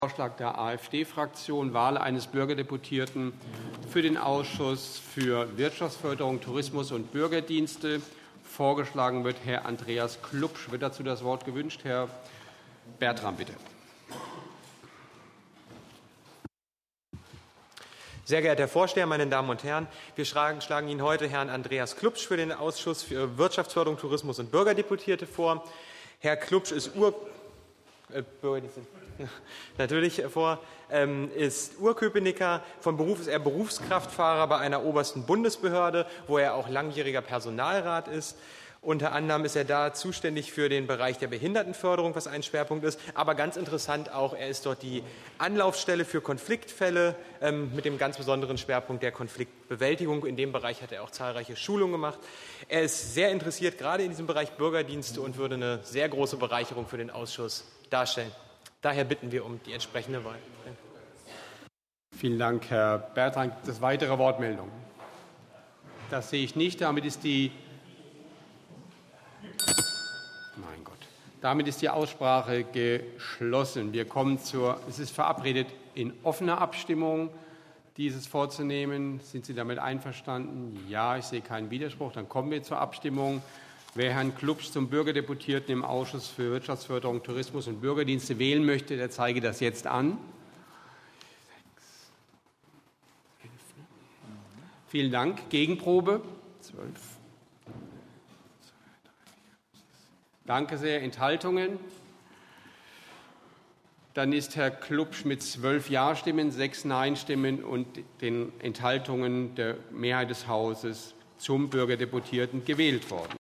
Vorschlag der AfD-Fraktion, Wahl eines Bürgerdeputierten für den Ausschuss für Wirtschaftsförderung, Tourismus und Bürgerdienste. Vorgeschlagen wird Herr Andreas Klubsch. Wird dazu das Wort gewünscht? Herr Bertram, bitte. Sehr geehrter Herr Vorsteher, meine Damen und Herren! Wir schlagen Ihnen heute Herrn Andreas Klubsch für den Ausschuss für Wirtschaftsförderung, Tourismus und Bürgerdeputierte vor. Herr Klubsch ist ist Urköpenicker. Von Beruf ist er Berufskraftfahrer bei einer obersten Bundesbehörde, wo er auch langjähriger Personalrat ist. Unter anderem ist er da zuständig für den Bereich der Behindertenförderung, was ein Schwerpunkt ist. Aber ganz interessant auch, er ist dort die Anlaufstelle für Konfliktfälle mit dem ganz besonderen Schwerpunkt der Konfliktbewältigung. In dem Bereich hat er auch zahlreiche Schulungen gemacht. Er ist sehr interessiert, gerade in diesem Bereich Bürgerdienste, und würde eine sehr große Bereicherung für den Ausschuss darstellen. Daher bitten wir um die entsprechende Wahl. Vielen Dank, Herr Bertram. Gibt es weitere Wortmeldungen? Das sehe ich nicht. Damit ist die Aussprache geschlossen. Wir kommen es ist verabredet, in offener Abstimmung dieses vorzunehmen. Sind Sie damit einverstanden? Ja, ich sehe keinen Widerspruch. Dann kommen wir zur Abstimmung. Wer Herrn Klubsch zum Bürgerdeputierten im Ausschuss für Wirtschaftsförderung, Tourismus und Bürgerdienste wählen möchte, der zeige das jetzt an. Vielen Dank. Gegenprobe? 12. Danke sehr. Enthaltungen? Dann ist Herr Klubsch mit 12 Ja-Stimmen, 6 Nein-Stimmen und den Enthaltungen der Mehrheit des Hauses zum Bürgerdeputierten gewählt worden.